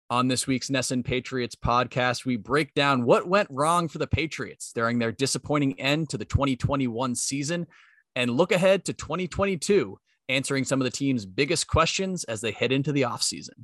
On this week's NESN Patriots podcast, we break down what went wrong for the Patriots during their disappointing end to the 2021 season and look ahead to 2022, answering some of the team's biggest questions as they head into the offseason.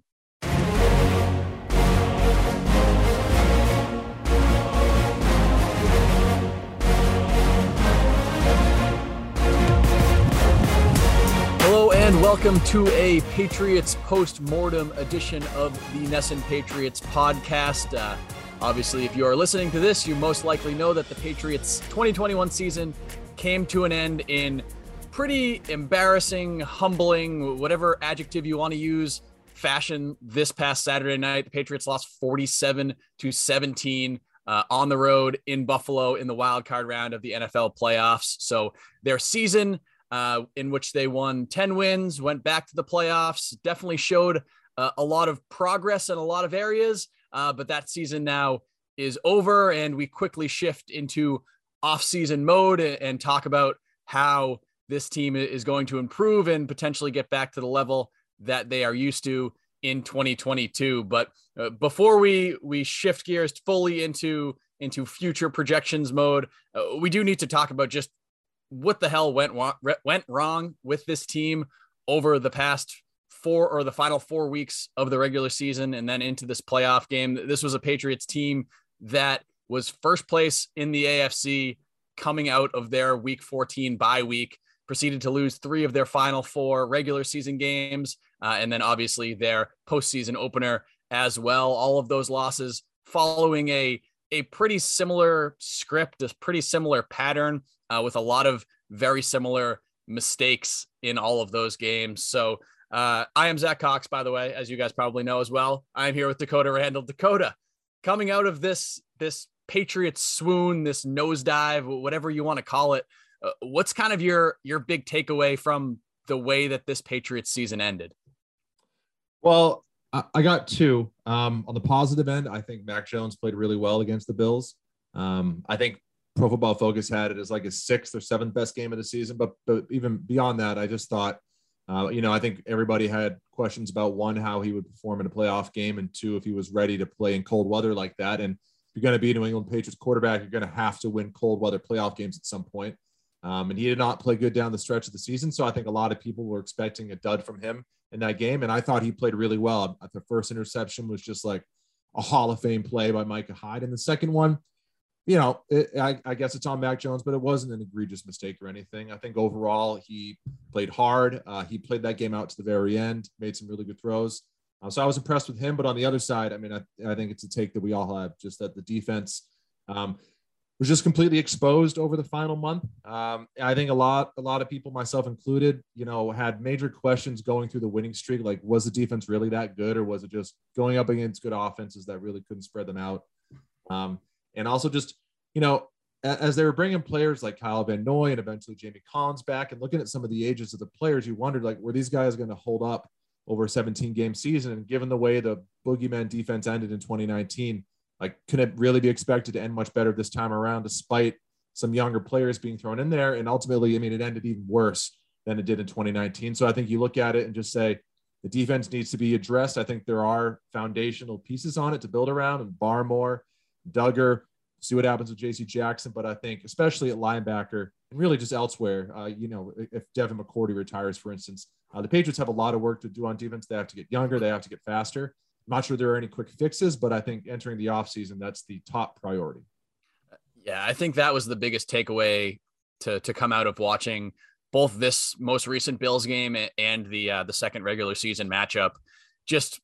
Hello and welcome to a Patriots post-mortem edition of the NESN Patriots podcast. Obviously, if you are listening to this, you most likely know that the Patriots 2021 season came to an end in pretty embarrassing, humbling, whatever adjective you want to use, fashion this past Saturday night. The Patriots lost 47-17 on the road in Buffalo in the wild card round of the NFL playoffs. So their season, in which they won 10 wins, went back to the playoffs, definitely showed a lot of progress in a lot of areas, but that season now is over, and we quickly shift into off-season mode and talk about how this team is going to improve and potentially get back to the level that they are used to in 2022. But before we shift gears fully into future projections mode, we do need to talk about just what the hell went wrong with this team over the past the final 4 weeks of the regular season and then into this playoff game. This was a Patriots team that was first place in the AFC coming out of their week 14 bye week, proceeded to lose 3 of their final 4 regular season games. And then obviously their postseason opener as well. All of those losses following a pretty similar script, a pretty similar pattern, with a lot of very similar mistakes in all of those games. So I am Zach Cox, by the way, as you guys probably know as well. I'm here with Dakota Randall. Dakota, coming out of this Patriots swoon, this nosedive, whatever you want to call it, what's kind of your big takeaway from the way that this Patriots season ended? Well, I got 2. On the positive end, I think Mac Jones played really well against the Bills. I think Pro Football Focus had it as like his 6th or 7th best game of the season. But even beyond that, I just thought, I think everybody had questions about, 1, how he would perform in a playoff game, and 2, if he was ready to play in cold weather like that. And if you're going to be a New England Patriots quarterback, you're going to have to win cold weather playoff games at some point. And he did not play good down the stretch of the season. So I think a lot of people were expecting a dud from him in that game. And I thought he played really well. The first interception was just like a Hall of Fame play by Micah Hyde. And the second one, I guess it's on Mac Jones, but it wasn't an egregious mistake or anything. I think overall he played hard. He played that game out to the very end, made some really good throws. So I was impressed with him. But on the other side, I mean, I think it's a take that we all have, just that the defense was just completely exposed over the final month. I think a lot of people, myself included, had major questions going through the winning streak. Like, was the defense really that good, or was it just going up against good offenses that really couldn't spread them out? And also just, as they were bringing players like Kyle Van Noy and eventually Jamie Collins back, and looking at some of the ages of the players, you wondered, like, were these guys going to hold up over a 17-game season? And given the way the boogeyman defense ended in 2019, like, could it really be expected to end much better this time around, despite some younger players being thrown in there? And ultimately, I mean, it ended even worse than it did in 2019. So I think you look at it and just say the defense needs to be addressed. I think there are foundational pieces on it to build around, and Barmore, Duggar, see what happens with JC Jackson. But I think especially at linebacker and really just elsewhere, if Devin McCourty retires, for instance, the Patriots have a lot of work to do on defense. They have to get younger. They have to get faster. I'm not sure there are any quick fixes, but I think entering the offseason, that's the top priority. Yeah, I think that was the biggest takeaway to come out of watching both this most recent Bills game and the second regular season matchup. Just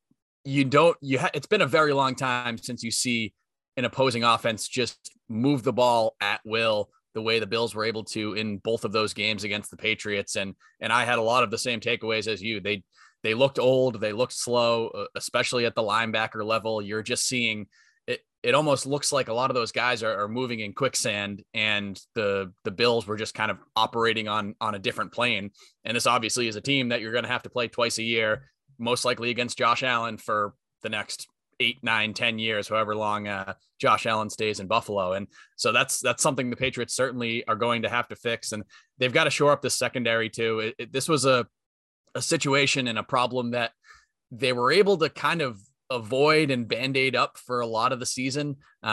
it's been a very long time since you see an opposing offense just move the ball at will the way the Bills were able to in both of those games against the Patriots. And I had a lot of the same takeaways as you. They looked old. They looked slow, especially at the linebacker level. You're just seeing it. It almost looks like a lot of those guys are moving in quicksand, and the Bills were just kind of operating on a different plane. And this obviously is a team that you're going to have to play twice a year, most likely against Josh Allen for the next 8, 9, 10 years, however long Josh Allen stays in Buffalo. And so that's something the Patriots certainly are going to have to fix. And they've got to shore up the secondary too. This was a situation and a problem that they were able to kind of avoid and Band-Aid up for a lot of the season.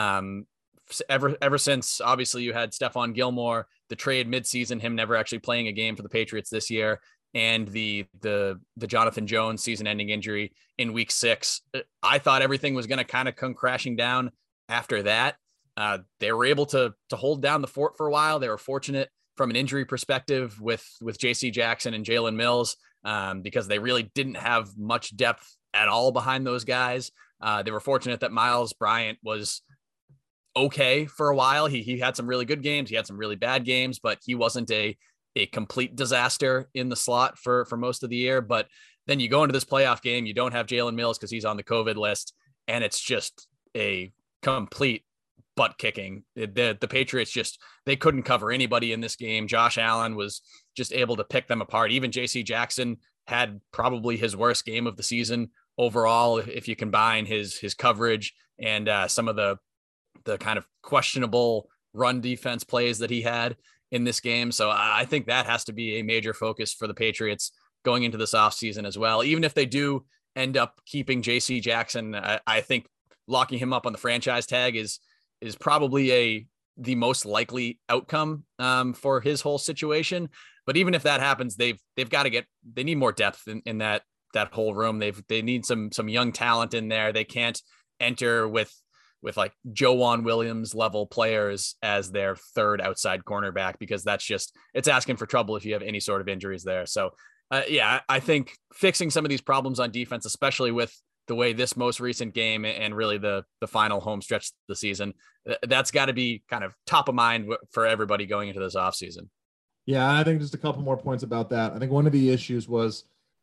Ever since obviously you had Stephon Gilmore, the trade midseason, him never actually playing a game for the Patriots this year, and the Jonathan Jones season-ending injury in week 6. I thought everything was going to kind of come crashing down after that. They were able to hold down the fort for a while. They were fortunate from an injury perspective with JC Jackson and Jalen Mills, because they really didn't have much depth at all behind those guys. They were fortunate that Miles Bryant was okay for a while. He had some really good games. He had some really bad games, but he wasn't a complete disaster in the slot for most of the year. But then you go into this playoff game, you don't have Jalen Mills because he's on the COVID list, and it's just a complete butt kicking. The Patriots they couldn't cover anybody in this game. Josh Allen was just able to pick them apart. Even JC Jackson had probably his worst game of the season overall, if you combine his coverage and some of the kind of questionable run defense plays that he had in this game. So I think that has to be a major focus for the Patriots going into this offseason as well. Even if they do end up keeping JC Jackson, I think locking him up on the franchise tag is probably the most likely outcome for his whole situation. But even if that happens, they need more depth in that whole room. They need some young talent in there. They can't enter with like Joejuan Williams level players as their third outside cornerback, because it's asking for trouble if you have any sort of injuries there. So I think fixing some of these problems on defense, especially with the way this most recent game and really the final home stretch of the season, that's got to be kind of top of mind for everybody going into this offseason. Yeah, I think just a couple more points about that. I think one of the issues was,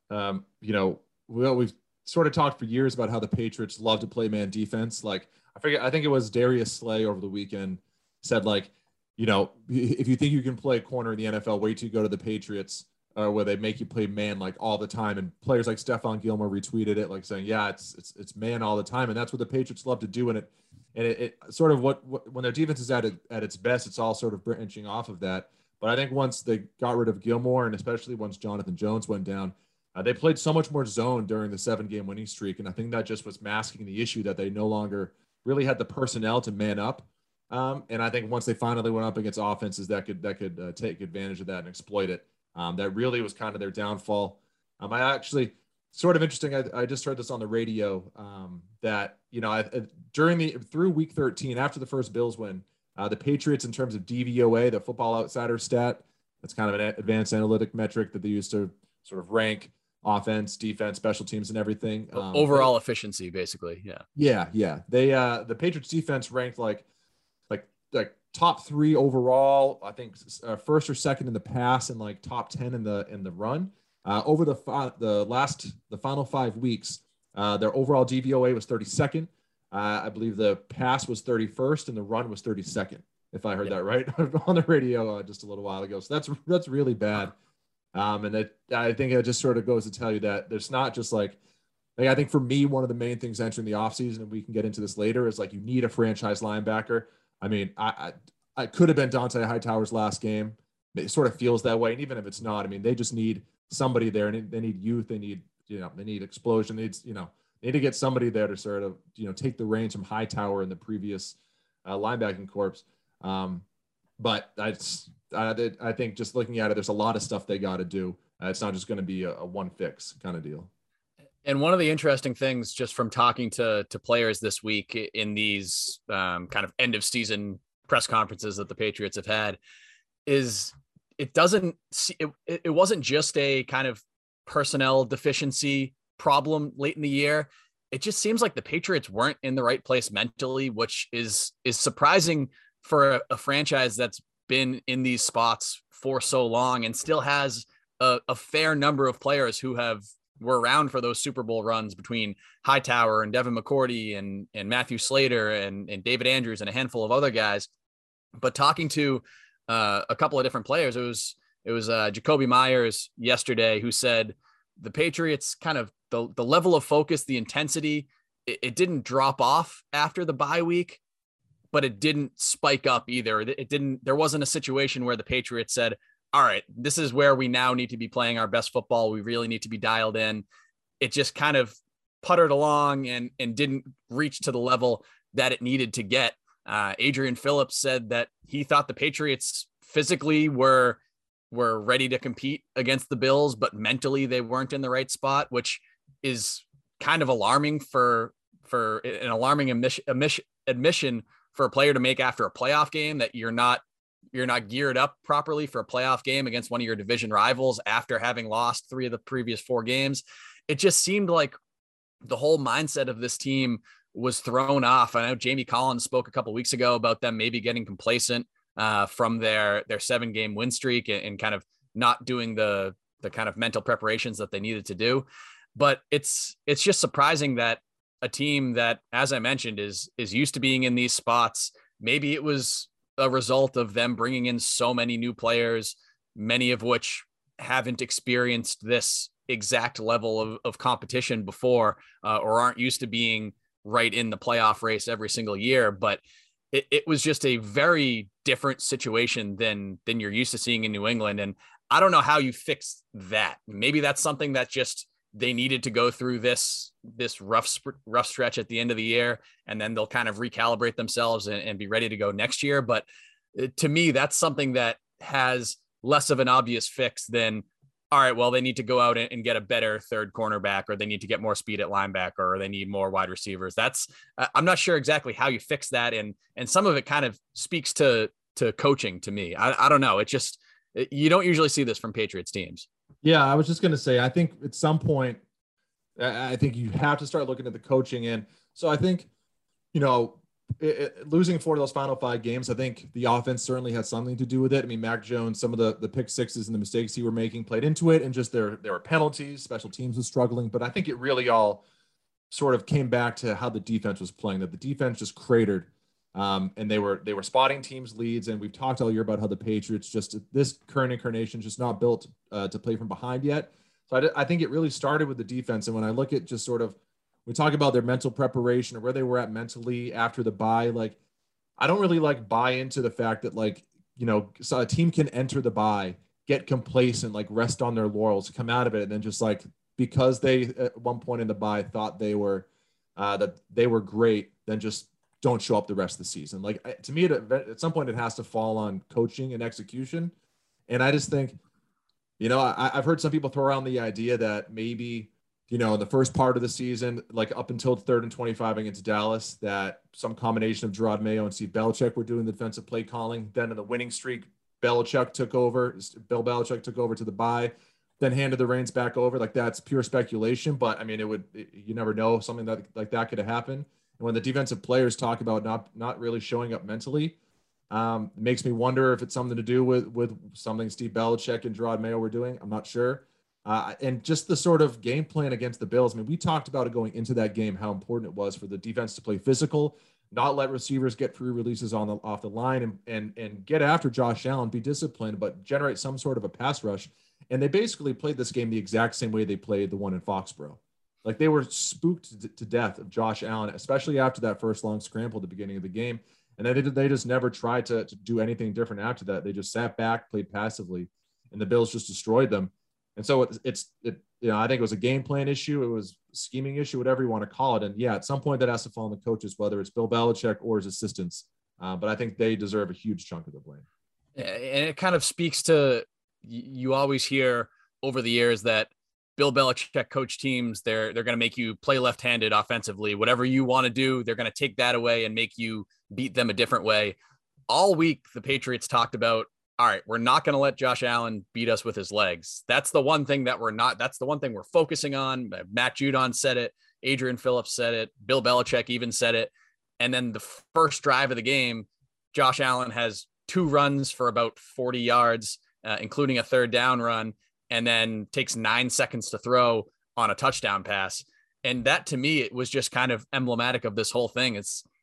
we've sort of talked for years about how the Patriots love to play man defense. Like, I think it was Darius Slay over the weekend said, like, if you think you can play corner in the NFL, wait till you go to the Patriots, where they make you play man like all the time. And players like Stephon Gilmore retweeted it, like saying, yeah, it's man all the time. And that's what the Patriots love to do. And it sort of when their defense is at its best, it's all sort of branching off of that. But I think once they got rid of Gilmore, and especially once Jonathan Jones went down, they played so much more zone during the 7-game winning streak. And I think that just was masking the issue that they no longer really had the personnel to man up. And I think once they finally went up against offenses that could take advantage of that and exploit it, that really was kind of their downfall. I actually, sort of interesting, I just heard this on the radio, that, through week 13, after the first Bills win, the Patriots, in terms of DVOA, the Football Outsider stat, that's kind of an advanced analytic metric that they use to sort of rank offense, defense, special teams, and everything. Overall efficiency, basically. Yeah. Yeah. They, the Patriots defense ranked like top 3 overall, I think, first or second in the pass, and like top 10 in the run. Over the final 5 weeks, their overall DVOA was 32nd. I believe the pass was 31st and the run was 32nd, if I heard that right on the radio just a little while ago. So that's really bad. And I think it just sort of goes to tell you that there's not just like I think for me, one of the main things entering the offseason, and we can get into this later, is like you need a franchise linebacker. I mean, I could have been Dont'a Hightower's last game. It sort of feels that way. And even if it's not, I mean, they just need somebody there, and they need youth. They need, they need explosion. They need to get somebody there to sort of, take the reins from Hightower and the previous linebacking corps. But I think just looking at it, there's a lot of stuff they got to do. It's not just going to be a one fix kind of deal. And one of the interesting things, just from talking to players this week in these kind of end of season press conferences that the Patriots have had, is it wasn't just a kind of personnel deficiency problem late in the year. It just seems like the Patriots weren't in the right place mentally, which is surprising for a franchise that's been in these spots for so long and still has a fair number of players who were around for those Super Bowl runs, between Hightower and Devin McCourty and Matthew Slater and David Andrews and a handful of other guys. But talking to a couple of different players, it was Jakobi Meyers yesterday who said the Patriots kind of the level of focus, the intensity, it didn't drop off after the bye week, but it didn't spike up either. There wasn't a situation where the Patriots said, all right, this is where we now need to be playing our best football. We really need to be dialed in. It just kind of puttered along and didn't reach to the level that it needed to get. Adrian Phillips said that he thought the Patriots physically were ready to compete against the Bills, but mentally they weren't in the right spot, which is kind of alarming for an alarming admission for a player to make after a playoff game, that you're not geared up properly for a playoff game against one of your division rivals after having lost 3 of the previous 4 games. It just seemed like the whole mindset of this team was thrown off. I know Jamie Collins spoke a couple of weeks ago about them maybe getting complacent from their 7-game win streak and kind of not doing the kind of mental preparations that they needed to do. But it's just surprising that a team that, as I mentioned, is used to being in these spots, maybe it was a result of them bringing in so many new players, many of which haven't experienced this exact level of competition before, or aren't used to being right in the playoff race every single year. But it was just a very different situation than you're used to seeing in New England. And I don't know how you fix that. Maybe that's something that just they needed to go through this rough stretch at the end of the year, and then they'll kind of recalibrate themselves and be ready to go next year. But to me, that's something that has less of an obvious fix than, all right, well, they need to go out and get a better third cornerback, or they need to get more speed at linebacker, or they need more wide receivers. That's I'm not sure exactly how you fix that. And some of it kind of speaks to coaching to me. I don't know. You don't usually see this from Patriots teams. Yeah, I was just going to say, I think at some point, I think you have to start looking at the coaching. And so I think, losing 4 of those final 5 games, I think the offense certainly had something to do with it. I mean, Mac Jones, some of the pick sixes and the mistakes he were making played into it, and just there were penalties, special teams was struggling. But I think it really all sort of came back to how the defense was playing, that the defense just cratered. And they were spotting teams' leads, and we've talked all year about how the Patriots, just this current incarnation, just not built to play from behind yet. So I think it really started with the defense. And when I look at just sort of, we talk about their mental preparation or where they were at mentally after the bye, like I don't really buy into the fact that so a team can enter the bye, get complacent, rest on their laurels, come out of it, and then just because they at one point in the bye thought they were that they were great, then just don't show up the rest of the season. To me, at some point, it has to fall on coaching and execution. And I just think, I've heard some people throw around the idea that maybe, in the first part of the season, up until 3rd and 25 against Dallas, that some combination of Gerard Mayo and Steve Belichick were doing the defensive play calling. Then in the winning streak, Bill Belichick took over to the bye, then handed the reins back over. That's pure speculation. But I mean, you never know, something that could have happened. And when the defensive players talk about not really showing up mentally, it makes me wonder if it's something to do with something Steve Belichick and Gerard Mayo were doing. I'm not sure. And just the sort of game plan against the Bills. I mean, we talked about it going into that game, how important it was for the defense to play physical, not let receivers get free releases off the line, and get after Josh Allen, be disciplined, but generate some sort of a pass rush. And they basically played this game the exact same way they played the one in Foxborough. They were spooked to death of Josh Allen, especially after that first long scramble at the beginning of the game. And they just never tried to do anything different after that. They just sat back, played passively, and the Bills just destroyed them. And so I think it was a game plan issue. It was a scheming issue, whatever you want to call it. And yeah, at some point that has to fall on the coaches, whether it's Bill Belichick or his assistants. But I think they deserve a huge chunk of the blame. And it kind of speaks to, you always hear over the years that Bill Belichick coach teams, they're going to make you play left-handed offensively. Whatever you want to do, they're going to take that away and make you beat them a different way. All week, the Patriots talked about, all right, we're not going to let Josh Allen beat us with his legs. That's the one thing that's the one thing we're focusing on. Matt Judon said it. Adrian Phillips said it. Bill Belichick even said it. And then the first drive of the game, Josh Allen has 2 runs for about 40 yards, including a 3rd down run, and then takes 9 seconds to throw on a touchdown pass. And that, to me, it was just kind of emblematic of this whole thing.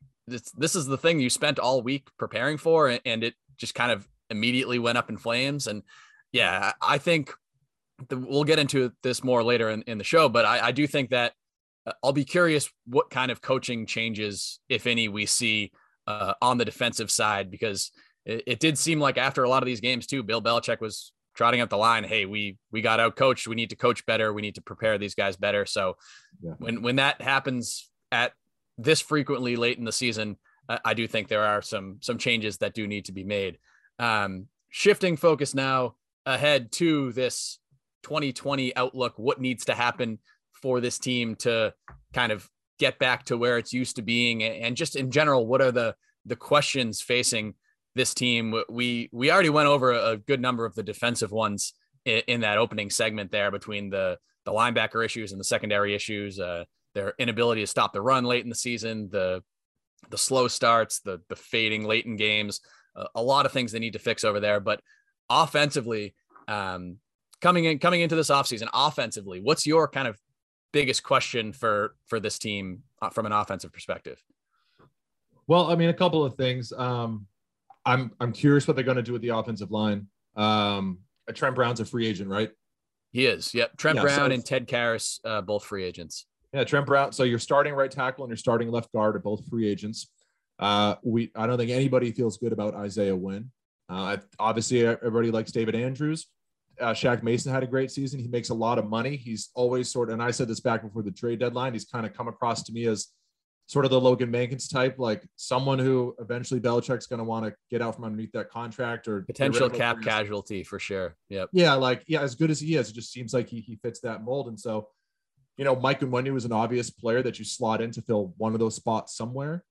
This is the thing you spent all week preparing for, and it just kind of immediately went up in flames. And yeah, I think we'll get into this more later in the show, but I do think that I'll be curious what kind of coaching changes, if any, we see on the defensive side, because it did seem like after a lot of these games too, Bill Belichick was trotting up the line, hey, we got out coached. We need to coach better. We need to prepare these guys better. So when that happens at this frequently late in the season, I do think there are some changes that do need to be made. Shifting focus now ahead to this 2020 outlook, what needs to happen for this team to kind of get back to where it's used to being, and just in general, what are the questions facing this team? We already went over a good number of the defensive ones in that opening segment there, between the linebacker issues and the secondary issues, their inability to stop the run late in the season, the slow starts, the fading late in games, a lot of things they need to fix over there. But offensively, coming into this offseason, offensively, what's your kind of biggest question for this team from an offensive perspective? Well, I mean, a couple of things. I'm curious what they're going to do with the offensive line. Trent Brown's a free agent, right? He is. Yep. Trent Brown and Ted Karras, both free agents. Yeah, Trent Brown. So your starting right tackle and your starting left guard are both free agents. I don't think anybody feels good about Isaiah Wynn. Obviously, everybody likes David Andrews. Shaq Mason had a great season. He makes a lot of money. He's always and I said this back before the trade deadline, he's kind of come across to me as sort of the Logan Mankins type, like someone who eventually Belichick's going to want to get out from underneath that contract, or potential cap casualty for sure. Yep. Yeah. As good as he is, it just seems like he fits that mold. And so, Mike Onwenu was an obvious player that you slot in to fill one of those spots somewhere.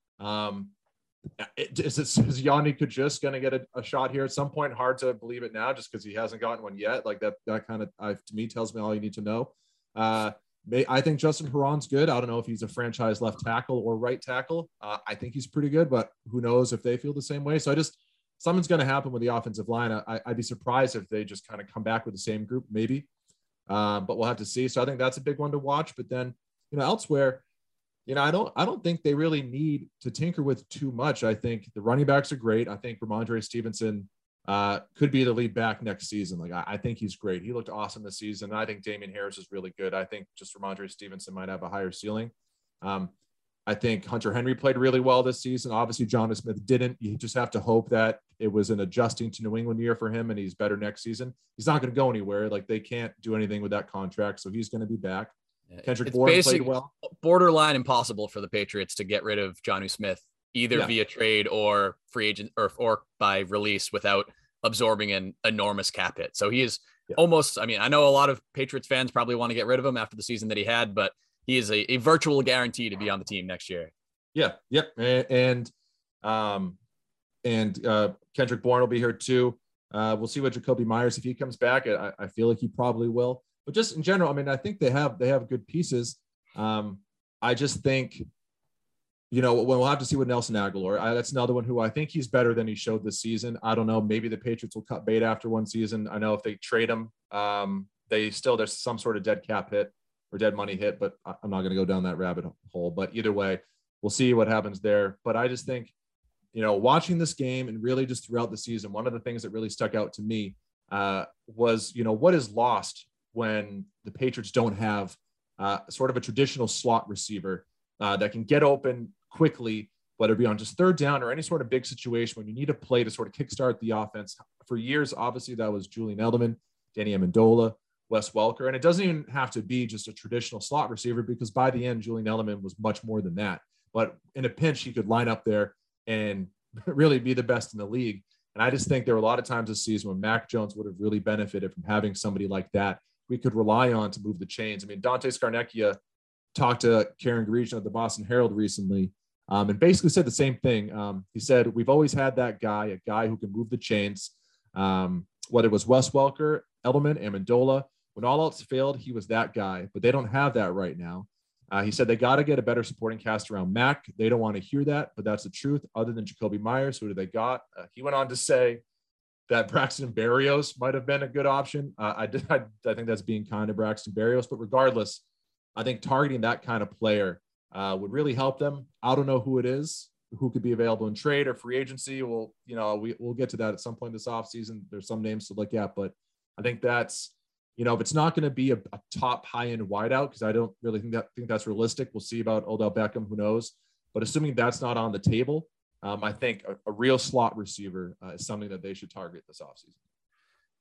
Is Yanni Kajus going to get a shot here at some point? Hard to believe it now, just because he hasn't gotten one yet. Like that kind of, to me, tells me all you need to know. I think Justin Perron's good. I don't know if he's a franchise left tackle or right tackle. I think he's pretty good, but who knows if they feel the same way. So something's going to happen with the offensive line. I'd be surprised if they just kind of come back with the same group, maybe. But we'll have to see. So I think that's a big one to watch. But then, elsewhere, I don't think they really need to tinker with too much. I think the running backs are great. I think Ramondre Stevenson could be the lead back next season. Like, I think he's great. He looked awesome this season. I think Damian Harris is really good. I think just Ramondre Stevenson might have a higher ceiling. I think Hunter Henry played really well this season. Obviously, Jonnu Smith didn't. You just have to hope that it was an adjusting to New England year for him and he's better next season. He's not going to go anywhere. Like, they can't do anything with that contract, so he's going to be back. Kendrick Bourne played well. Borderline impossible for the Patriots to get rid of Jonnu Smith, either via trade or free agent or by release, without absorbing an enormous cap hit. So he is almost, I mean, I know a lot of Patriots fans probably want to get rid of him after the season that he had, but he is a virtual guarantee to be on the team next year. Yeah. Yep. And Kendrick Bourne will be here too. We'll see what Jacoby Myers, if he comes back, I feel like he probably will. But just in general, I mean, I think they have good pieces. I just think, we'll have to see with Nelson Aguilar. That's another one who I think he's better than he showed this season. I don't know. Maybe the Patriots will cut bait after one season. I know if they trade him, there's some sort of dead cap hit or dead money hit, but I'm not going to go down that rabbit hole. But either way, we'll see what happens there. But I just think, watching this game and really just throughout the season, one of the things that really stuck out to me was, what is lost when the Patriots don't have sort of a traditional slot receiver that can get open quickly, whether it be on just third down or any sort of big situation when you need a play to sort of kickstart the offense. For years, obviously, that was Julian Edelman, Danny Amendola, Wes Welker. And it doesn't even have to be just a traditional slot receiver, because by the end, Julian Edelman was much more than that. But in a pinch, he could line up there and really be the best in the league. And I just think there were a lot of times this season when Mac Jones would have really benefited from having somebody like that we could rely on to move the chains. I mean, Dante Scarnecchia talked to Karen Garigian of the Boston Herald recently and basically said the same thing. He said, we've always had that guy, a guy who can move the chains, whether it was Wes Welker, Edelman, Amendola. When all else failed, he was that guy, but they don't have that right now. He said they got to get a better supporting cast around Mac. They don't want to hear that, but that's the truth. Other than Jacoby Myers, who do they got? He went on to say that Braxton Berrios might have been a good option. I think that's being kind to Braxton Berrios, but regardless, I think targeting that kind of player would really help them. I don't know who it is, who could be available in trade or free agency. We'll get to that at some point this offseason. There's some names to look at, but I think that's, if it's not going to be a top high-end wideout, because I don't really think that's realistic. We'll see about Odell Beckham, who knows. But assuming that's not on the table, I think a real slot receiver is something that they should target this offseason.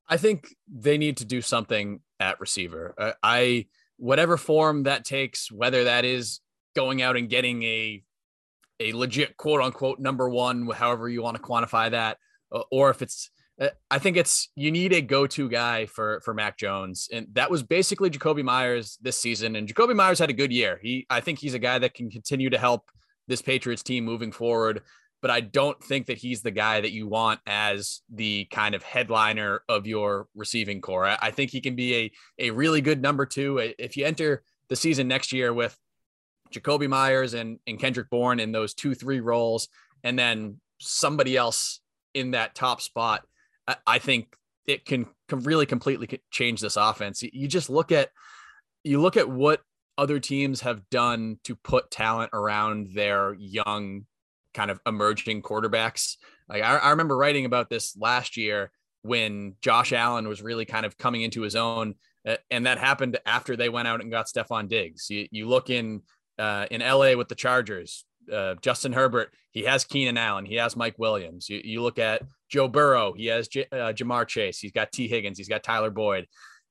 I think they need to do something at receiver. Whatever form that takes, whether that is going out and getting a legit quote unquote number one, however you want to quantify that, or if it's, I think it's, you need a go-to guy for Mac Jones. And that was basically Jakobi Meyers this season. And Jakobi Meyers had a good year. I think he's a guy that can continue to help this Patriots team moving forward, but I don't think that he's the guy that you want as the kind of headliner of your receiving core. I think he can be a really good number two. If you enter the season next year with Jakobi Meyers and Kendrick Bourne in those 2-3 roles, and then somebody else in that top spot, I think it can really completely change this offense. You just look at what other teams have done to put talent around their young kind of emerging quarterbacks. Like I remember writing about this last year when Josh Allen was really kind of coming into his own, and that happened after they went out and got Stephon Diggs. You look in LA with the Chargers, Justin Herbert, he has Keenan Allen, he has Mike Williams. You look at Joe Burrow, he has Jamar Chase, he's got T Higgins, he's got Tyler Boyd.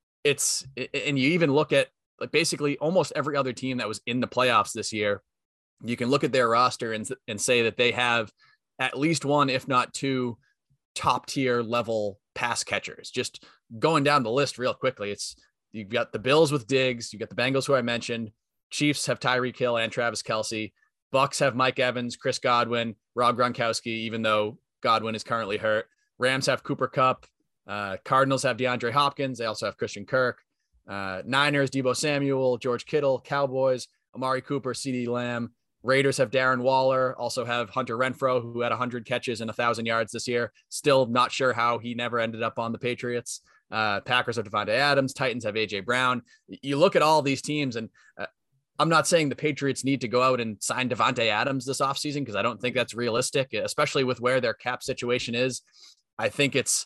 And you even look at like basically almost every other team that was in the playoffs this year. You can look at their roster and say that they have at least one, if not two, top tier level pass catchers. Just going down the list real quickly, you've got the Bills with Diggs, you got the Bengals who I mentioned, Chiefs have Tyreek Hill and Travis Kelce, Bucks have Mike Evans, Chris Godwin, Rob Gronkowski, even though Godwin is currently hurt. Rams have Cooper Kupp. Cardinals have DeAndre Hopkins. They also have Christian Kirk. Niners, Deebo Samuel, George Kittle. Cowboys, Amari Cooper, CeeDee Lamb. Raiders have Darren Waller, also have Hunter Renfrow, who had 100 catches and 1,000 yards this year. Still not sure how he never ended up on the Patriots. Packers have Devontae Adams. Titans have A.J. Brown. You look at all these teams, and I'm not saying the Patriots need to go out and sign Devontae Adams this offseason because I don't think that's realistic, especially with where their cap situation is. I think it's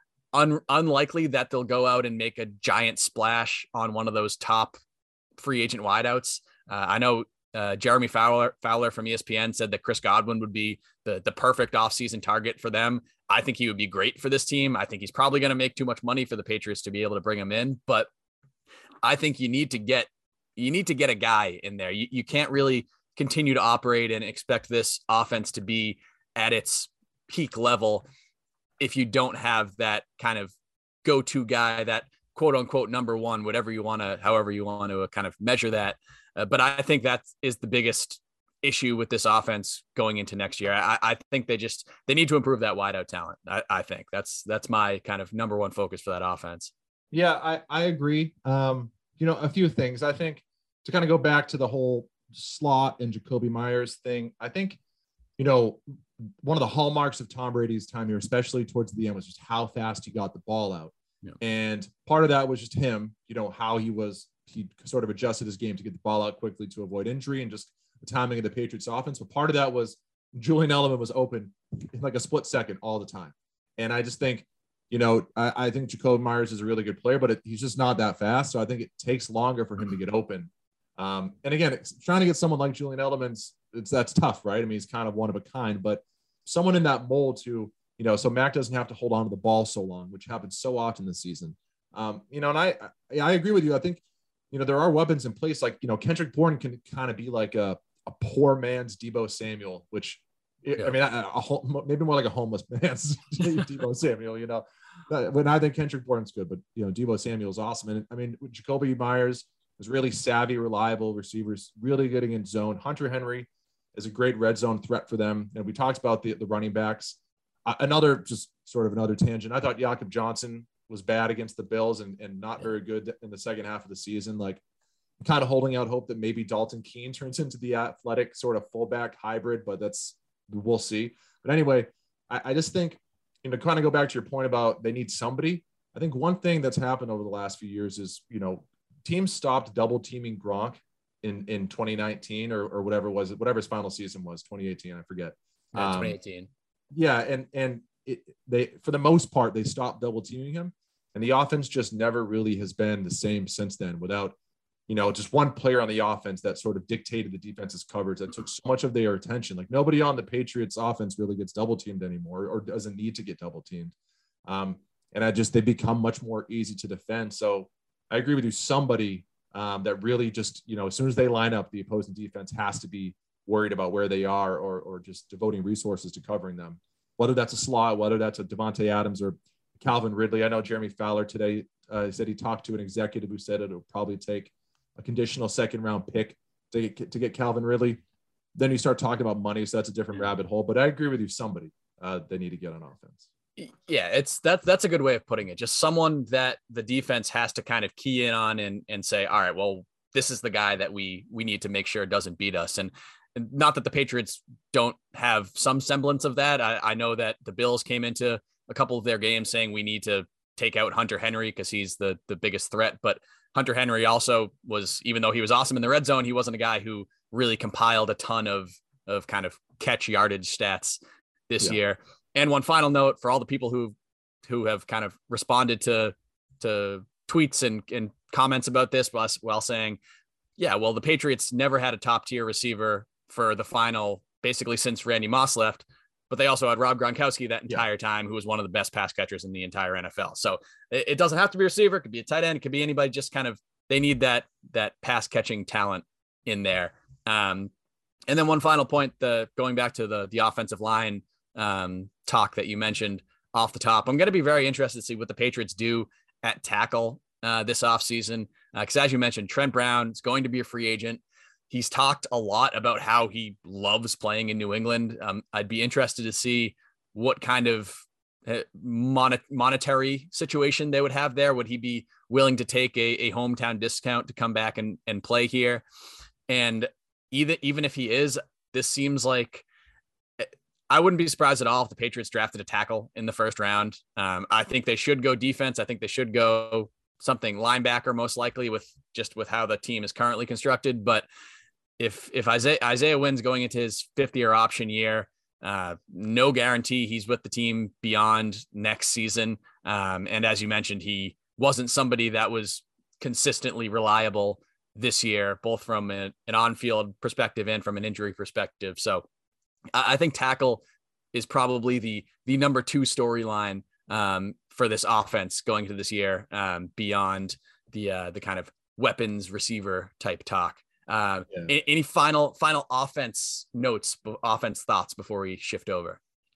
unlikely that they'll go out and make a giant splash on one of those top free agent wideouts. I know Jeremy Fowler from ESPN said that Chris Godwin would be the perfect offseason target for them. I think he would be great for this team. I think he's probably going to make too much money for the Patriots to be able to bring him in, but I think you need to get a guy in there. You can't really continue to operate and expect this offense to be at its peak level if you don't have that kind of go-to guy, that quote unquote number one, however you want to kind of measure that. But I think that is the biggest issue with this offense going into next year. I think they need to improve that wideout talent. I think that's my kind of number one focus for that offense. Yeah, I agree. A few things. I think to kind of go back to the whole slot and Jakobi Meyers thing, I think, one of the hallmarks of Tom Brady's time here, especially towards the end, was just how fast he got the ball out. Yeah. And part of that was just him, how he sort of adjusted his game to get the ball out quickly to avoid injury and just the timing of the Patriots offense. But part of that was Julian Edelman was open in like a split second all the time. And I just think, I think Jakobi Meyers is a really good player, but he's just not that fast. So I think it takes longer for him to get open. And again, trying to get someone like Julian Edelman's, that's tough, right? I mean, he's kind of one of a kind, but someone in that mold to, so Mac doesn't have to hold on to the ball so long, which happens so often this season. And I agree with you. I think, there are weapons in place. Like, Kendrick Bourne can kind of be like a poor man's Deebo Samuel, which I mean, maybe more like a homeless man's Deebo Samuel, when I think Kendrick Bourne's good, but Deebo Samuel's awesome. And I mean, Jakobi Meyers is really savvy, reliable receivers, really good against zone. Hunter Henry is a great red zone threat for them. And we talked about the running backs. Another tangent. I thought Jakob Johnson was bad against the Bills and not very good in the second half of the season. Like, kind of holding out hope that maybe Dalton Keene turns into the athletic sort of fullback hybrid, but we'll see. But anyway, I just think, kind of go back to your point about they need somebody. I think one thing that's happened over the last few years is, teams stopped double teaming Gronk in 2019 or whatever it was, whatever his final season was, 2018, I forget. Yeah, 2018. Yeah. And they, for the most part, they stopped double teaming him, and the offense just never really has been the same since then without, just one player on the offense that sort of dictated the defense's coverage that took so much of their attention. Like, nobody on the Patriots offense really gets double teamed anymore or doesn't need to get double teamed. and they become much more easy to defend. So I agree with you. Somebody that really just, as soon as they line up, the opposing defense has to be worried about where they are, or just devoting resources to covering them, whether that's a slot, whether that's a Devontae Adams or Calvin Ridley. I know Jeremy Fowler today said he talked to an executive who said it'll probably take a conditional second round pick to get Calvin Ridley. Then you start talking about money, so that's a different rabbit hole. But I agree with you. Somebody they need to get on offense. Yeah, that's a good way of putting it. Just someone that the defense has to kind of key in on and say, all right, well, this is the guy that we need to make sure doesn't beat us. And not that the Patriots don't have some semblance of that. I know that the Bills came into a couple of their games saying we need to take out Hunter Henry because he's the biggest threat. But Hunter Henry also was, even though he was awesome in the red zone, he wasn't a guy who really compiled a ton of kind of catch yardage stats this year. And one final note for all the people who have kind of responded to tweets and comments about this while saying, yeah, well, the Patriots never had a top tier receiver for the final, basically since Randy Moss left, but they also had Rob Gronkowski that entire time, who was one of the best pass catchers in the entire NFL. So it doesn't have to be a receiver. It could be a tight end. It could be anybody. Just kind of, they need that pass catching talent in there. And then one final point, going back to the offensive line talk that you mentioned off the top, I'm going to be very interested to see what the Patriots do at tackle this offseason. Because as you mentioned, Trent Brown is going to be a free agent. He's talked a lot about how he loves playing in New England. I'd be interested to see what kind of monetary situation they would have there. Would he be willing to take a hometown discount to come back and play here? And even if he is, this seems like, I wouldn't be surprised at all if the Patriots drafted a tackle in the first round. I think they should go defense. I think they should go something linebacker, most likely, with how the team is currently constructed. But if Isaiah Wynn's going into his 5th-year option year, no guarantee he's with the team beyond next season. And as you mentioned, he wasn't somebody that was consistently reliable this year, both from an on-field perspective and from an injury perspective. So I think tackle is probably the number 2 storyline for this offense going into this year, beyond the kind of weapons receiver type talk. Any final offense thoughts before we shift over?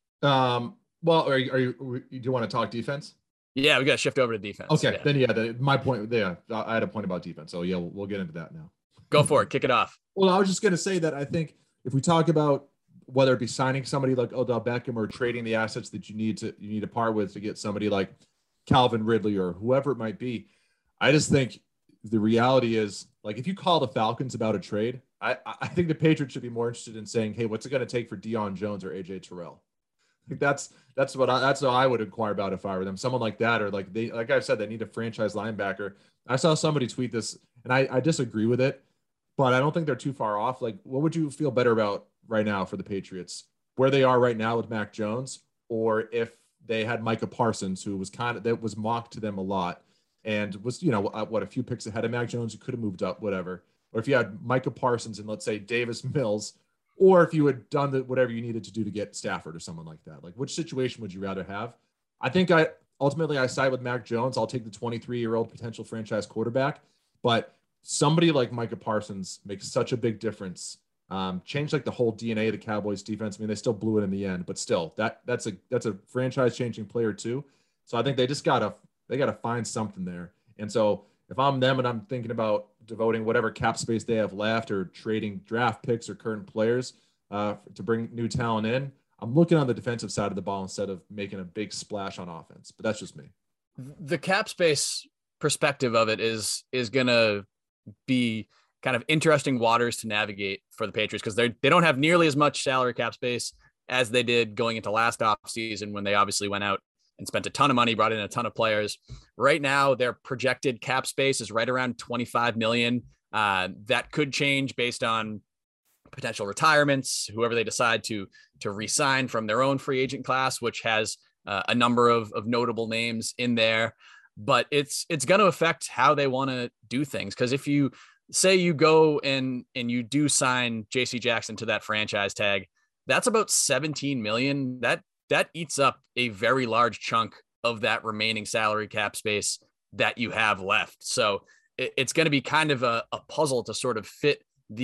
Well, do you want to talk defense? Yeah, we got to shift over to defense. Okay, then my point. Yeah, I had a point about defense. So yeah, we'll get into that now. Go for it. Kick it off. Well, I was just going to say that I think if we talk about whether it be signing somebody like Odell Beckham or trading the assets that you need to part with to get somebody like Calvin Ridley or whoever it might be, I just think the reality is, like, if you call the Falcons about a trade, I think the Patriots should be more interested in saying, hey, what's it going to take for Deion Jones or AJ Terrell? I think that's what I would inquire about if I were them. Someone like that, or like I said, they need a franchise linebacker. I saw somebody tweet this, and I disagree with it, but I don't think they're too far off. Like, what would you feel better about right now for the Patriots, where they are right now with Mac Jones, or if they had Micah Parsons, who was that was mocked to them a lot and was, a few picks ahead of Mac Jones, who could have moved up, whatever. Or if you had Micah Parsons and, let's say, Davis Mills, or if you had done whatever you needed to do to get Stafford or someone like that. Like, which situation would you rather have? I think ultimately I side with Mac Jones. I'll take the 23-year-old potential franchise quarterback, but somebody like Micah Parsons makes such a big difference. Changed like the whole DNA of the Cowboys defense. I mean, they still blew it in the end, but still that's a franchise changing player too. So I think they just gotta find something there. And so if I'm them and I'm thinking about devoting whatever cap space they have left or trading draft picks or current players to bring new talent in, I'm looking on the defensive side of the ball instead of making a big splash on offense. But that's just me. The cap space perspective of it is going to be kind of interesting waters to navigate for the Patriots, because they don't have nearly as much salary cap space as they did going into last offseason, when they obviously went out and spent a ton of money, brought in a ton of players. Right now, their projected cap space is right around $25 million. That could change based on potential retirements, whoever they decide to re-sign from their own free agent class, which has a number of notable names in there. But it's going to affect how they want to do things. Because if you say you go and you do sign JC Jackson to that franchise tag, that's about $17 million. That eats up a very large chunk of that remaining salary cap space that you have left. So it's going to be kind of a puzzle to sort of fit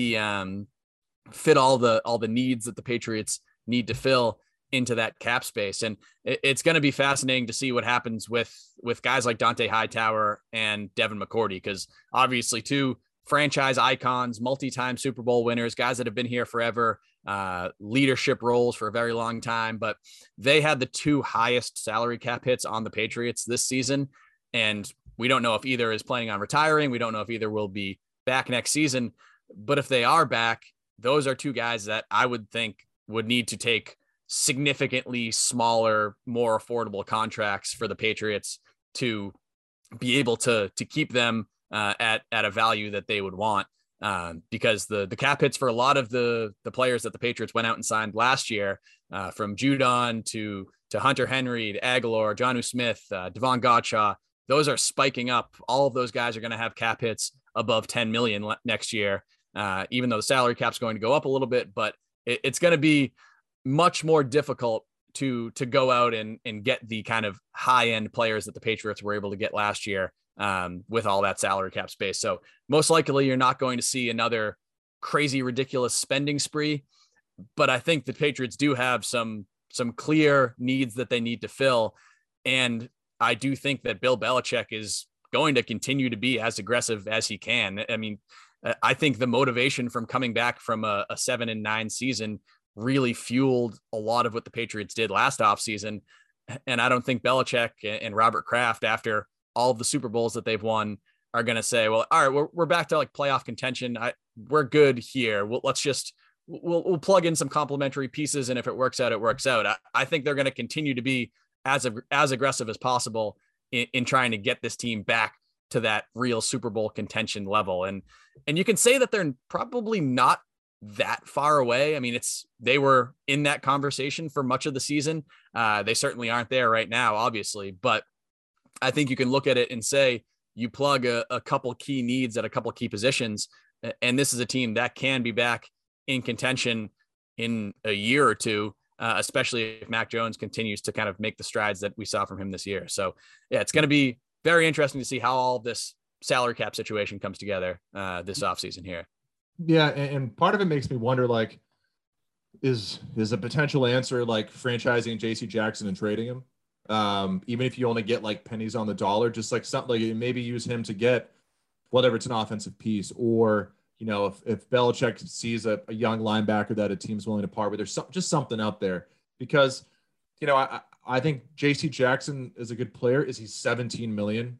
all the needs that the Patriots need to fill into that cap space. And it's going to be fascinating to see what happens with guys like Dante Hightower and Devin McCourty, because obviously two franchise icons, multi-time Super Bowl winners, guys that have been here forever, leadership roles for a very long time, but they had the two highest salary cap hits on the Patriots this season. And we don't know if either is planning on retiring. We don't know if either will be back next season, but if they are back, those are two guys that I would think would need to take significantly smaller, more affordable contracts for the Patriots to be able to keep them at a value that they would want. Because the cap hits for a lot of the players that the Patriots went out and signed last year, from Judon to Hunter Henry, to Aguilar, Jonnu Smith, Devon Gottschall, those are spiking up. All of those guys are going to have cap hits above 10 million next year, even though the salary cap's going to go up a little bit, but it's going to be much more difficult to go out and get the kind of high end players that the Patriots were able to get last year, with all that salary cap space. So most likely you're not going to see another crazy, ridiculous spending spree, but I think the Patriots do have some clear needs that they need to fill. And I do think that Bill Belichick is going to continue to be as aggressive as he can. I mean, I think the motivation from coming back from a 7-9 season really fueled a lot of what the Patriots did last offseason. And I don't think Belichick and Robert Kraft, after all of the Super Bowls that they've won, are going to say, well, all right, we're back to like playoff contention. We're good here. We'll plug in some complementary pieces. And if it works out, it works out. I think they're going to continue to be as aggressive as possible in trying to get this team back to that real Super Bowl contention level. And you can say that they're probably not that far away. I mean, they were in that conversation for much of the season. They certainly aren't there right now, obviously, but I think you can look at it and say you plug a couple key needs at a couple key positions, and this is a team that can be back in contention in a year or two, especially if Mac Jones continues to kind of make the strides that we saw from him this year. So yeah, it's going to be very interesting to see how all this salary cap situation comes together this offseason here. Yeah, and part of it makes me wonder, like, is a potential answer like franchising JC Jackson and trading him? Even if you only get like pennies on the dollar, just like something like maybe use him to get whether it's an offensive piece, or, you know, if Belichick sees a young linebacker that a team's willing to part with, there's just something out there. Because, you know, I think JC Jackson is a good player. Is he 17 million?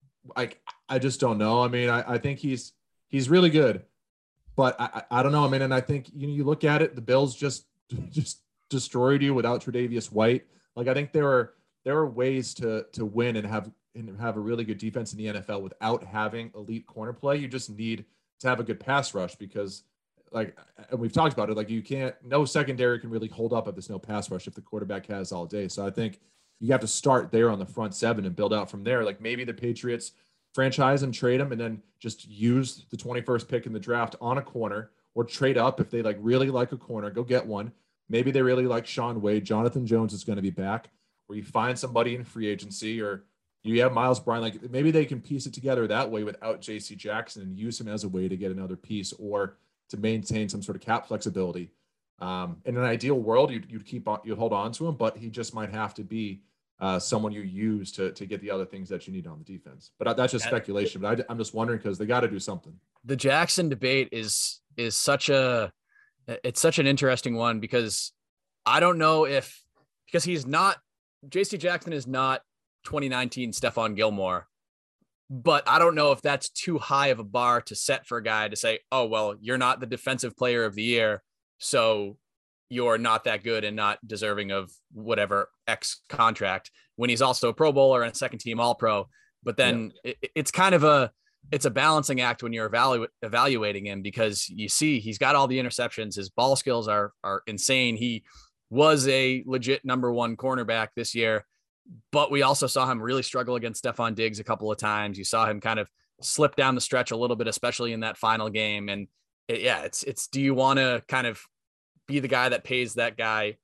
I just don't know. I mean, I think he's really good, but I don't know. I mean, and I think, you know, you look at it, the Bills just destroyed you without Tre'Davious White. Like, I think there are ways to win and have a really good defense in the NFL without having elite corner play. You just need to have a good pass rush, because, like, and we've talked about it, like, no secondary can really hold up if there's no pass rush if the quarterback has all day. So I think you have to start there on the front seven and build out from there. Like, maybe the Patriots franchise and trade him and then just use the 21st pick in the draft on a corner, or trade up if they really like a corner, go get one. Maybe they really like Shaun Wade. Jonathan Jones is going to be back, or you find somebody in free agency, or you have Miles Bryant. Like, maybe they can piece it together that way without JC Jackson and use him as a way to get another piece or to maintain some sort of cap flexibility. In an ideal world, you'd hold on to him, but he just might have to be someone you use to get the other things that you need on the defense. But that's just speculation. But I'm just wondering, because they got to do something. The Jackson debate is such an interesting one, because I don't know because he's not, JC Jackson is not 2019 Stephon Gilmore, but I don't know if that's too high of a bar to set for a guy to say, oh, well, you're not the defensive player of the year, so you're not that good and not deserving of whatever X contract, when he's also a Pro Bowler and a second team All-Pro. But then it's kind of it's a balancing act when you're evaluating him, because you see he's got all the interceptions. His ball skills are insane. He was a legit number one cornerback this year, but we also saw him really struggle against Stephon Diggs a couple of times. You saw him kind of slip down the stretch a little bit, especially in that final game. And it's do you want to kind of be the guy that pays that guy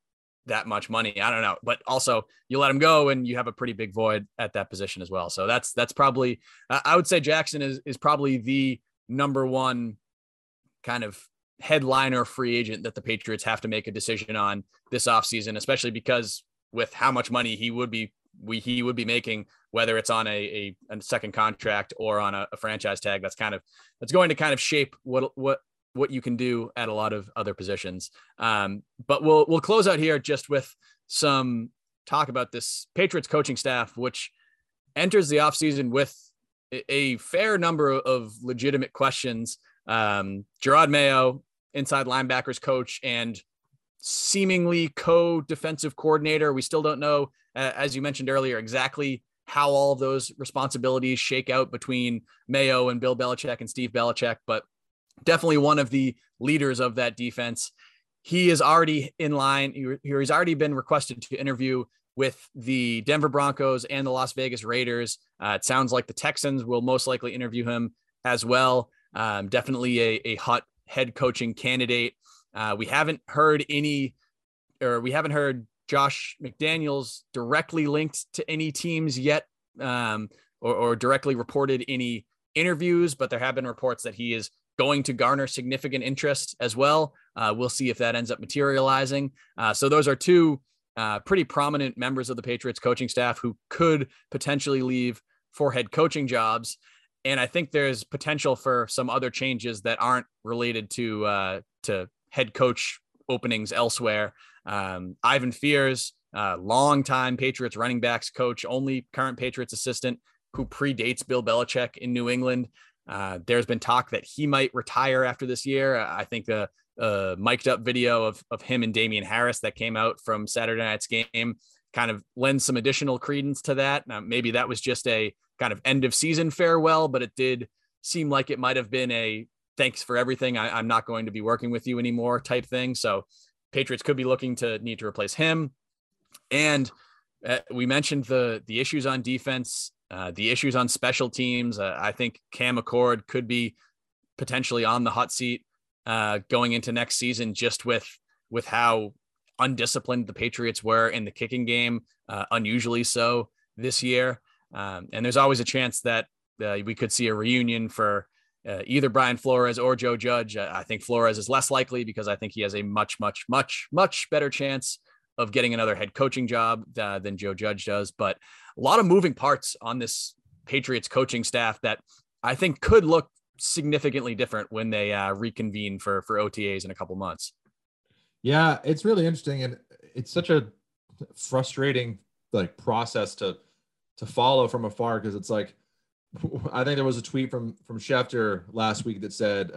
that much money. I don't know, but also you let him go and you have a pretty big void at that position as well. So that's probably, I would say Jackson is probably the number one kind of headliner free agent that the Patriots have to make a decision on this offseason, especially because with how much money he would be making, whether it's on a second contract or on a franchise tag, that's going to kind of shape what you can do at a lot of other positions. But we'll close out here just with some talk about this Patriots coaching staff, which enters the offseason with a fair number of legitimate questions. Jerod Mayo, inside linebackers coach and seemingly co-defensive coordinator. We still don't know, as you mentioned earlier, exactly how all of those responsibilities shake out between Mayo and Bill Belichick and Steve Belichick, but definitely one of the leaders of that defense. He is already in line. He's already been requested to interview with the Denver Broncos and the Las Vegas Raiders. It sounds like the Texans will most likely interview him as well. Definitely a hot head coaching candidate. We haven't heard Josh McDaniels directly linked to any teams yet, or directly reported any interviews, but there have been reports that he is going to garner significant interest as well. We'll see if that ends up materializing. So those are two pretty prominent members of the Patriots coaching staff who could potentially leave for head coaching jobs. And I think there's potential for some other changes that aren't related to head coach openings elsewhere. Ivan Fears, longtime Patriots running backs coach, only current Patriots assistant who predates Bill Belichick in New England. There's been talk that he might retire after this year. I think the mic'd up video of him and Damian Harris that came out from Saturday night's game kind of lends some additional credence to that. Now, maybe that was just a kind of end of season farewell, but it did seem like it might've been a thanks for everything. I'm not going to be working with you anymore type thing. So Patriots could be looking to need to replace him. And we mentioned the issues on defense, the issues on special teams. I think Cam Accord could be potentially on the hot seat going into next season, just with how undisciplined the Patriots were in the kicking game, unusually so this year. And there's always a chance that we could see a reunion for either Brian Flores or Joe Judge. I think Flores is less likely because I think he has a much, much, much, much better chance of getting another head coaching job than Joe Judge does. But a lot of moving parts on this Patriots coaching staff that I think could look significantly different when they reconvene for OTAs in a couple months. Yeah, it's really interesting. And it's such a frustrating process to follow from afar. Cause it's like, I think there was a tweet from Schefter last week that said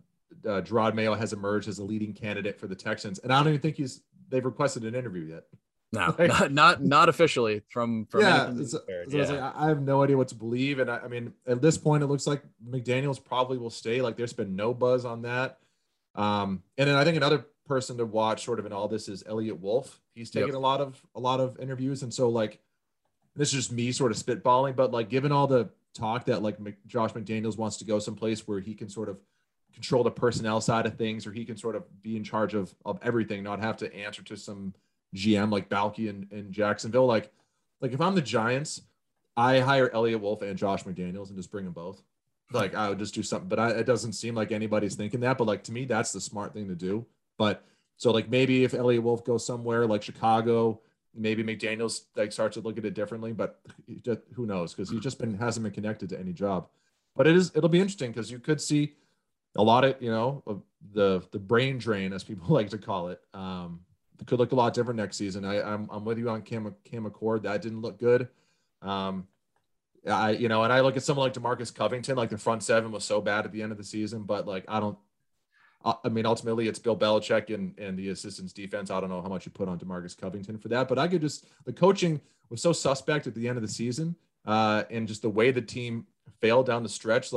Jerod Mayo has emerged as a leading candidate for the Texans. And I don't even think they've requested an interview yet. No, not officially from yeah. So yeah. It's like, I have no idea what to believe. And I mean, at this point, it looks like McDaniels probably will stay. Like there's been no buzz on that. And then I think another person to watch sort of in all this is Elliot Wolf. He's taken a lot of interviews. And so this is just me sort of spitballing, but given all the talk that Josh McDaniels wants to go someplace where he can sort of control the personnel side of things, or he can sort of be in charge of everything, not have to answer to some GM like Balky in Jacksonville. Like if I'm the Giants, I hire Elliot Wolf and Josh McDaniels and just bring them both. I would just do something, but it doesn't seem like anybody's thinking that. But to me, that's the smart thing to do. But so maybe if Elliot Wolf goes somewhere like Chicago, maybe McDaniels starts to look at it differently. But who knows? Because he just hasn't been connected to any job. But it'll be interesting because you could see a lot of of the brain drain, as people like to call it. It could look a lot different next season. I'm with you on Cam Accord. That didn't look good. And I look at someone like DeMarcus Covington, the front seven was so bad at the end of the season, but ultimately it's Bill Belichick and the assistants defense. I don't know how much you put on DeMarcus Covington for that, but the coaching was so suspect at the end of the season, and just the way the team failed down the stretch.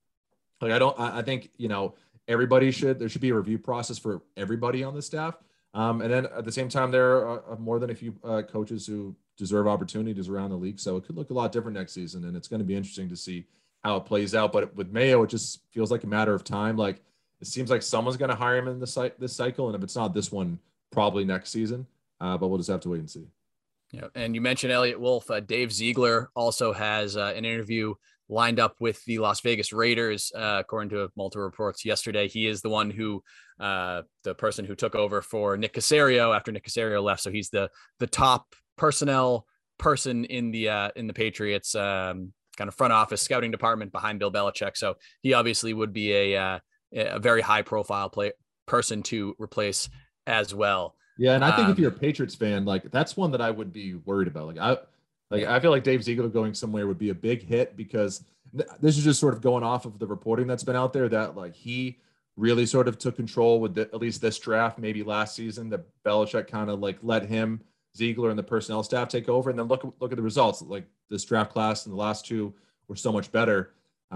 I think, there should be a review process for everybody on the staff. And then at the same time, there are more than a few coaches who deserve opportunities around the league. So it could look a lot different next season, and it's going to be interesting to see how it plays out. But with Mayo, it just feels like a matter of time. It seems like someone's going to hire him in this cycle. And if it's not this one, probably next season. but we'll just have to wait and see. Yeah, and you mentioned Elliott Wolf. Dave Ziegler also has an interview lined up with the Las Vegas Raiders, according to multiple reports yesterday. He is the one who, the person who took over for Nick Caserio after Nick Caserio left. So he's the top personnel person in the Patriots kind of front office scouting department behind Bill Belichick. So he obviously would be a very high profile person to replace as well. Yeah, and I think if you're a Patriots fan, like that's one that I would be worried about. I feel like Dave Ziegler going somewhere would be a big hit, because this is just sort of going off of the reporting that's been out there that like he really sort of took control with at least this draft, maybe last season, that Belichick kind of like let him, Ziegler, and the personnel staff take over. And then look at the results. Like this draft class and the last two were so much better.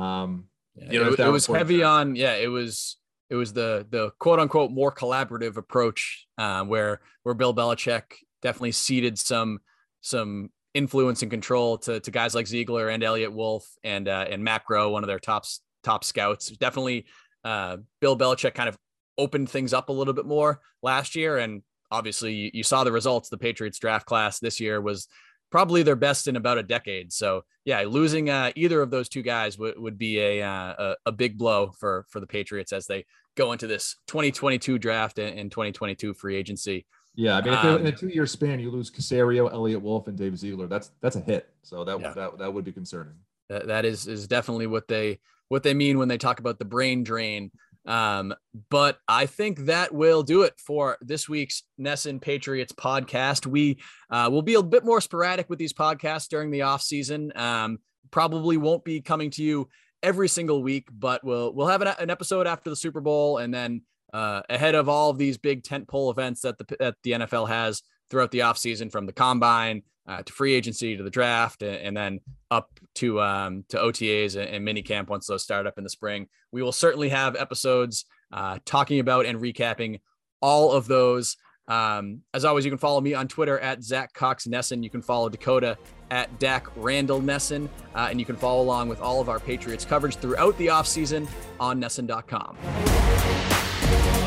It was heavy on, it was the quote unquote more collaborative approach, where Bill Belichick definitely ceded some influence and control to guys like Ziegler and Elliott Wolf and Matt Groh, one of their top scouts. Definitely Bill Belichick kind of opened things up a little bit more last year. And obviously you saw the results. The Patriots draft class this year was probably their best in about a decade. So yeah, losing either of those two guys would be a big blow for the Patriots as they go into this 2022 draft and 2022 free agency. Yeah, I mean, if in a 2-year span you lose Caserio, Elliott Wolf, and Dave Ziegler, that's a hit. So that would be concerning. That is definitely what they mean when they talk about the brain drain. But I think that will do it for this week's NESN Patriots podcast. We will be a bit more sporadic with these podcasts during the off season. Probably won't be coming to you every single week, but we'll have an episode after the Super Bowl, and then ahead of all of these big tentpole events that the NFL has throughout the offseason, from the combine to free agency to the draft, and then up to OTAs and minicamp once those start up in the spring. We will certainly have episodes talking about and recapping all of those. As always, you can follow me on Twitter at Zach Cox Nesson. You can follow Dakota at Dak Randall Nesson, and you can follow along with all of our Patriots coverage throughout the offseason on NESN.com.